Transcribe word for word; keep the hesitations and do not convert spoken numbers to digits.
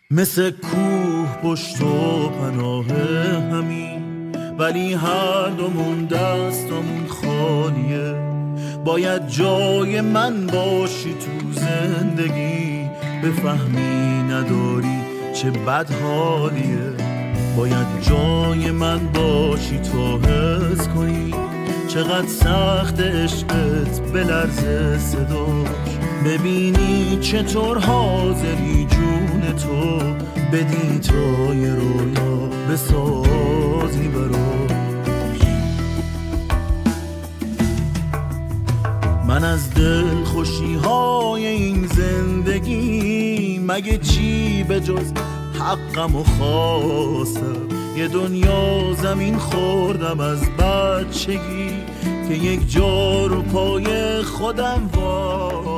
مثل کوه پشت و پناه همین، ولی هر دومون دستمون خالیه. باید جای من باشی تو زندگی، بفهمی نداری چه بد حالیه. باید جای من باشی تو حس کنی چقدر سخت عشقت بلرزه صداش. ببینی چطور حاضری جون تو بدی تا یه رویا بسازی براش. من از دل خوشی های این زندگی مگه چی به جز حقم و خواستم. یه دنیا زمین خوردم از بچگی که یک جا رو پای خودم وای